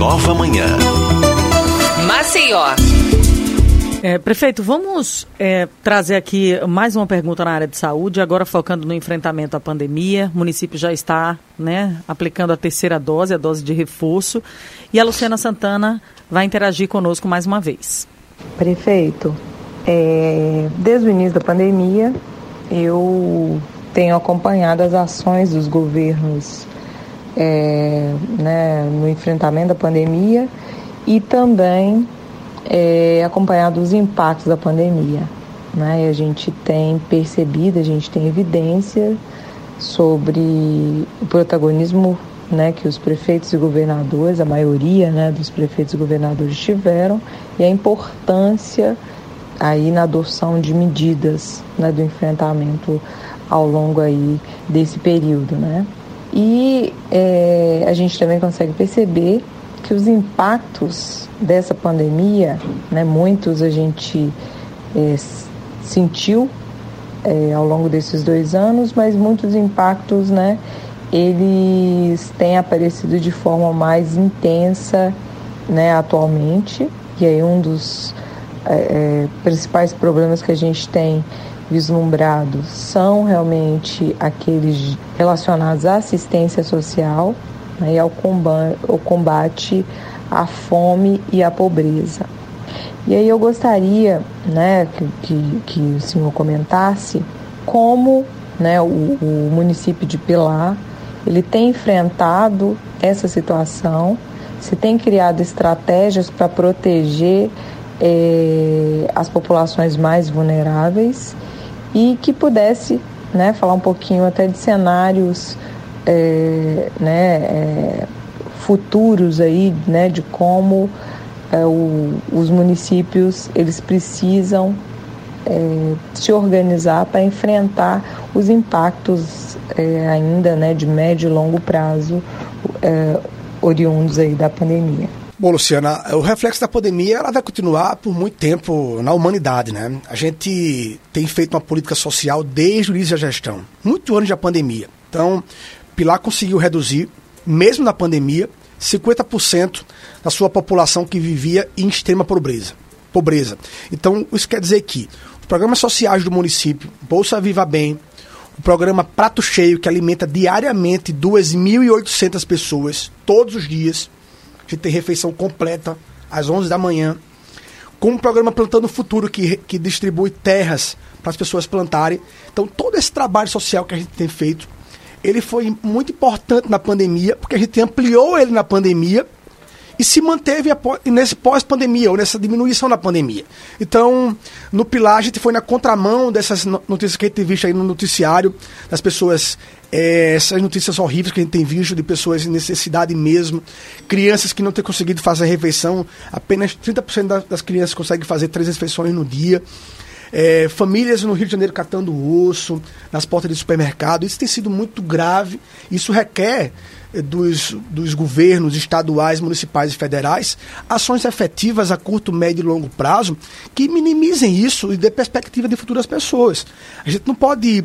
Nova Manhã. Maceió. Prefeito, vamos trazer aqui mais uma pergunta na área de saúde, agora focando no enfrentamento à pandemia. O município já está, aplicando a terceira dose, a dose de reforço. E a Luciana Santana vai interagir conosco mais uma vez. Prefeito, desde o início da pandemia, eu tenho acompanhado as ações dos governos no enfrentamento da pandemia e também acompanhado os impactos da pandemia. E a gente tem percebido, a gente tem evidência sobre o protagonismo que os prefeitos e governadores, a maioria dos prefeitos e governadores tiveram, e a importância aí na adoção de medidas do enfrentamento ao longo aí desse período. E a gente também consegue perceber que os impactos dessa pandemia, muitos a gente sentiu ao longo desses 2 anos, mas muitos impactos, eles têm aparecido de forma mais intensa, atualmente. E aí um dos principais problemas que a gente tem vislumbrado são realmente aqueles relacionados à assistência social, e ao combate à fome e à pobreza. E aí eu gostaria que o senhor comentasse como o município de Pilar ele tem enfrentado essa situação, se tem criado estratégias para proteger as populações mais vulneráveis e que pudesse falar um pouquinho até de cenários futuros aí, de como os municípios eles precisam se organizar para enfrentar os impactos ainda de médio e longo prazo oriundos aí da pandemia. Bom, Luciana, o reflexo da pandemia ela vai continuar por muito tempo na humanidade, A gente tem feito uma política social desde o início da gestão, muito antes da pandemia. Então, Pilar conseguiu reduzir, mesmo na pandemia, 50% da sua população que vivia em extrema pobreza. Então, isso quer dizer que os programas sociais do município, Bolsa Viva Bem, o programa Prato Cheio, que alimenta diariamente 2.800 pessoas, todos os dias, a gente tem refeição completa às 11 da manhã, com o programa Plantando Futuro, que distribui terras para as pessoas plantarem. Então, todo esse trabalho social que a gente tem feito, ele foi muito importante na pandemia, porque a gente ampliou ele na pandemia e se manteve nesse pós-pandemia, ou nessa diminuição da pandemia. Então, no Pilar, a gente foi na contramão dessas notícias que a gente tem visto aí no noticiário, das pessoas, essas notícias horríveis que a gente tem visto, de pessoas em necessidade mesmo, crianças que não têm conseguido fazer refeição, apenas 30% das crianças conseguem fazer 3 refeições no dia. Famílias no Rio de Janeiro catando osso nas portas de supermercado. Isso tem sido muito grave. Isso requer dos governos estaduais, municipais e federais ações efetivas a curto, médio e longo prazo que minimizem isso e dê perspectiva de futuras pessoas. A gente não pode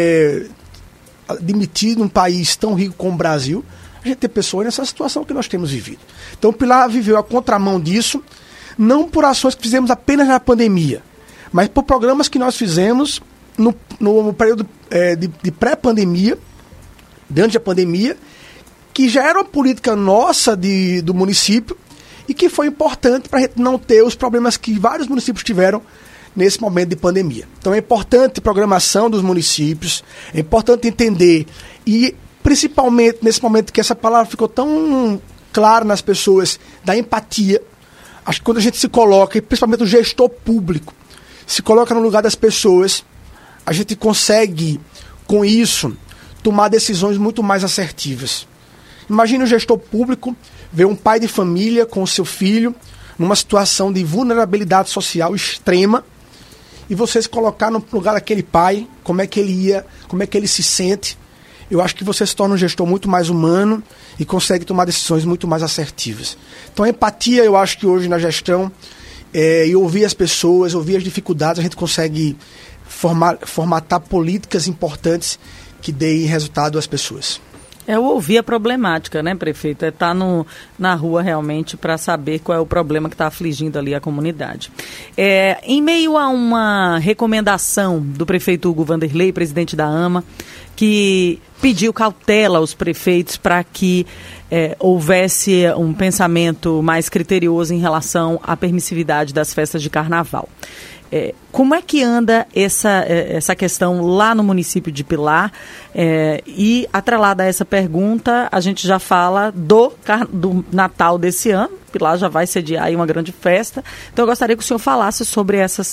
admitir num país tão rico como o Brasil a gente ter pessoas nessa situação que nós temos vivido. Então o Pilar viveu a contramão disso, não por ações que fizemos apenas na pandemia, mas por programas que nós fizemos no período de pré-pandemia, durante a pandemia, que já era uma política nossa do município e que foi importante para a gente não ter os problemas que vários municípios tiveram nesse momento de pandemia. Então é importante a programação dos municípios, é importante entender, e principalmente nesse momento que essa palavra ficou tão clara nas pessoas, da empatia. Acho que quando a gente se coloca, e principalmente o gestor público, se coloca no lugar das pessoas, a gente consegue, com isso, tomar decisões muito mais assertivas. Imagine o gestor público ver um pai de família com o seu filho numa situação de vulnerabilidade social extrema e você se colocar no lugar daquele pai, como é que ele se sente. Eu acho que você se torna um gestor muito mais humano e consegue tomar decisões muito mais assertivas. Então a empatia, eu acho que hoje na gestão, e ouvir as pessoas, ouvir as dificuldades, a gente consegue formatar políticas importantes que deem resultado às pessoas. Eu ouvi a problemática, né, prefeito? É estar na rua realmente para saber qual é o problema que está afligindo ali a comunidade. Em meio a uma recomendação do prefeito Hugo Vanderlei, presidente da AMA, que pediu cautela aos prefeitos para que houvesse um pensamento mais criterioso em relação à permissividade das festas de carnaval. Como é que anda essa questão lá no município de Pilar? E, atrelada a essa pergunta, a gente já fala do Natal desse ano. Pilar já vai sediar aí uma grande festa. Então, eu gostaria que o senhor falasse sobre essas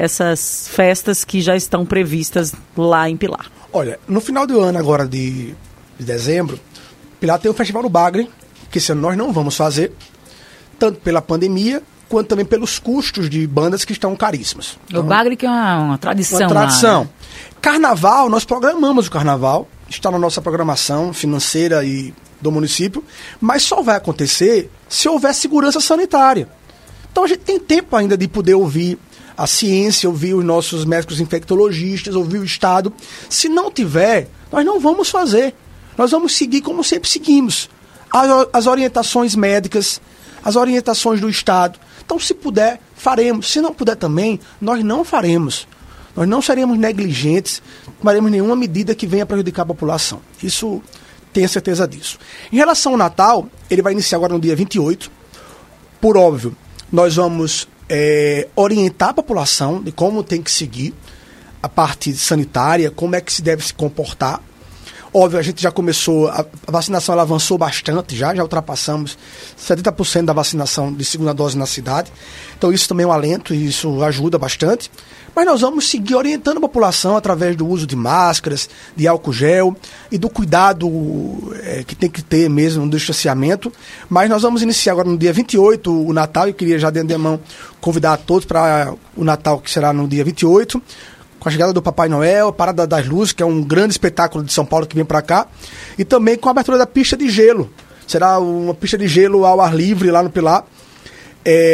festas que já estão previstas lá em Pilar. Olha, no final do ano agora de dezembro, Pilar tem o Festival do Bagre, que esse ano nós não vamos fazer, tanto pela pandemia, quanto também pelos custos de bandas que estão caríssimos. Então, o Bagre que é uma tradição. Uma tradição. Lá, né? Carnaval, nós programamos o carnaval, está na nossa programação financeira e do município, mas só vai acontecer se houver segurança sanitária. Então a gente tem tempo ainda de poder ouvir a ciência, ouvir os nossos médicos infectologistas, ouvir o Estado. Se não tiver, nós não vamos fazer. Nós vamos seguir como sempre seguimos. As orientações médicas, as orientações do Estado. Então, se puder, faremos. Se não puder também, nós não faremos. Nós não seremos negligentes, não tomaremos nenhuma medida que venha prejudicar a população. Isso, tenha certeza disso. Em relação ao Natal, ele vai iniciar agora no dia 28. Por óbvio, nós vamos orientar a população de como tem que seguir a parte sanitária, como é que se deve se comportar. Óbvio, a gente já começou, a vacinação ela avançou bastante, já ultrapassamos 70% da vacinação de segunda dose na cidade. Então isso também é um alento e isso ajuda bastante. Mas nós vamos seguir orientando a população através do uso de máscaras, de álcool gel e do cuidado que tem que ter mesmo no distanciamento. Mas nós vamos iniciar agora no dia 28 o Natal e queria já de antemão convidar a todos para o Natal que será no dia 28. Com a chegada do Papai Noel, a Parada das Luzes, que é um grande espetáculo de São Paulo que vem para cá, e também com a abertura da pista de gelo. Será uma pista de gelo ao ar livre lá no Pilar,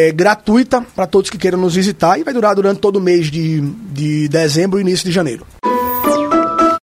gratuita para todos que queiram nos visitar, e vai durar durante todo o mês de dezembro e início de janeiro.